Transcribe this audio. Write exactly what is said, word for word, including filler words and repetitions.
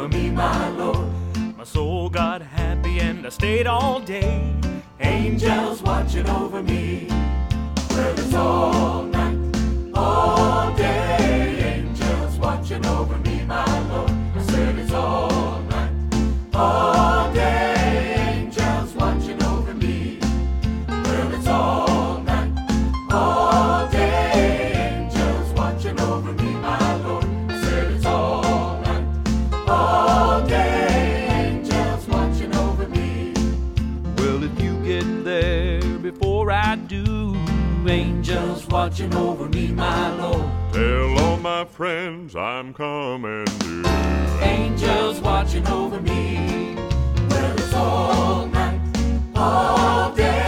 over me, my Lord. My soul got happy and I stayed all day. Angels watching over me. Well, it's all night, all day. Angels watching over me, my Lord. I said it's all night, all day. Angels watching over me. Well, it's all night, all day. Angels watching over me, my Lord. I said it's all night, all day. Angels watching over me. Well, if you get there before I do, angels watching over me, my Lord. Tell all my friends I'm coming to. Angels watching over me. Well, it's all night, all day.